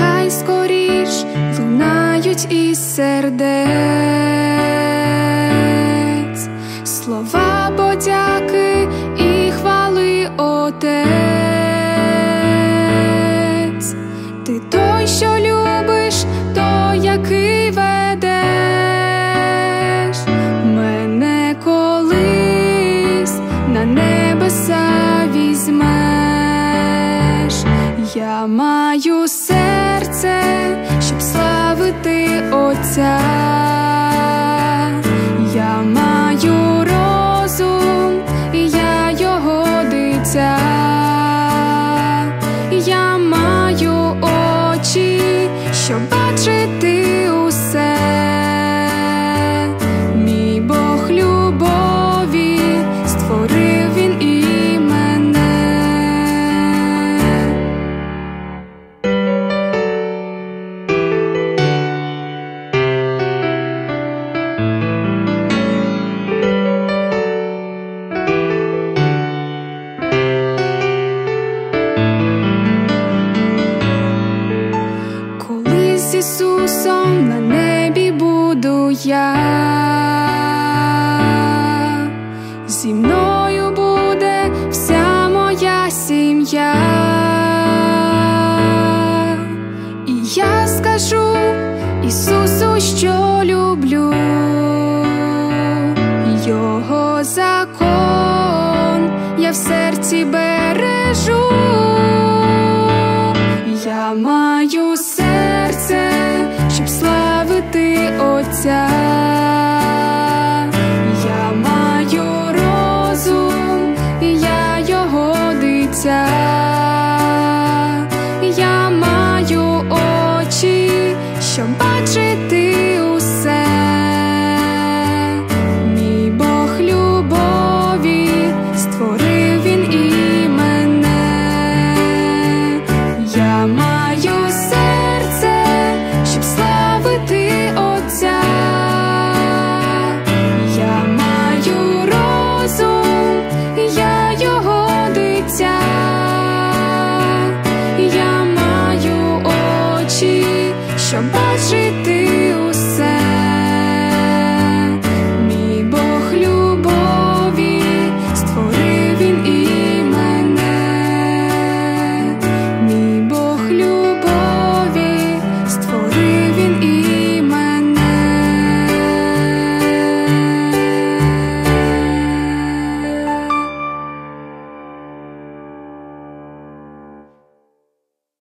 хай скоріш лунають із сердець слова подяки і хвали, Отець. Ти той, що любиш, той, який ведеш мене колись на небеса візьмеш. Я маю серце, щоб славити Отця. Я маю розум, і я його дитя. Я маю очі, щоб бачити усе. Мій Бог любові, створив Він і мене. Коли з Ісусом на небі буду я, зі мною буде вся моя сім'я. І я скажу Ісусу, що люблю Його закон, я в серці бережу. Я маю серце, щоб славити Отця. Я маю розум, і я його дитя. Я маю очі, щоб бачити усе. Мій Бог любові, створив Він і мене. Я маю серце, щоб славити Отця. Я маю розум, і я його дитя. Я маю очі, щоб бачити